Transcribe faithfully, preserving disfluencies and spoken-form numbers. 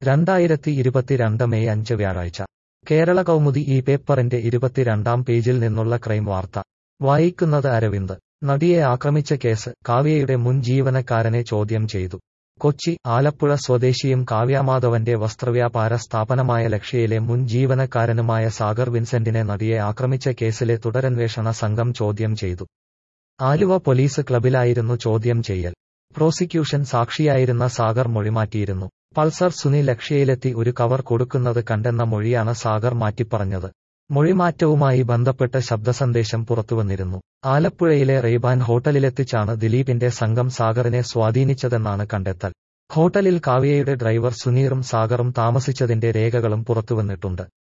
രണ്ടായിരത്തി ഇരുപത്തിരണ്ട് മെയ് അഞ്ച് വ്യാഴാഴ്ച കേരള കൗമുദി ഈ പേപ്പറിന്റെ ഇരുപത്തിരണ്ടാം പേജിൽ നിന്നുള്ള ക്രൈം വാർത്ത വായിക്കുന്നത് അരവിന്ദ്. നടിയെ ആക്രമിച്ച കേസ്, കാവ്യയുടെ മുൻ ജീവനക്കാരനെ ചോദ്യം ചെയ്തു. കൊച്ചി. ആലപ്പുഴ സ്വദേശിയും കാവ്യാമാധവന്റെ വസ്ത്രവ്യാപാര സ്ഥാപനമായ ലക്ഷ്യയിലെ മുൻ ജീവനക്കാരനുമായ സാഗർ വിൻസെന്റിനെ നടിയെ ആക്രമിച്ച കേസിലെ തുടരന്വേഷണ സംഘം ചോദ്യം ചെയ്തു. ആലുവ പോലീസ് ക്ലബിലായിരുന്നു ചോദ്യം ചെയ്യൽ. പ്രോസിക്യൂഷൻ സാക്ഷിയായിരുന്ന സാഗർ മൊഴിമാറ്റിയിരുന്നു. പൾസർ സുനി ലക്ഷ്യയിലെത്തി ഒരു കവർ കൊടുക്കുന്നത് കണ്ടെന്ന മൊഴിയാണ് സാഗർ മാറ്റിപ്പറഞ്ഞത്. മൊഴിമാറ്റവുമായി ബന്ധപ്പെട്ട് ശബ്ദസന്ദേശം പുറത്തുവന്നിരുന്നു. ആലപ്പുഴയിലെ റെയ്ബാൻ ഹോട്ടലിലെത്തിച്ചാണ് ദിലീപിന്റെ സംഘം സാഗറിനെ സ്വാധീനിച്ചതെന്നാണ് കണ്ടെത്തൽ. ഹോട്ടലിൽ കാവ്യയുടെ ഡ്രൈവർ സുനീറും സാഗറും താമസിച്ചതിന്റെ രേഖകളും പുറത്തുവന്നിട്ടുണ്ട്.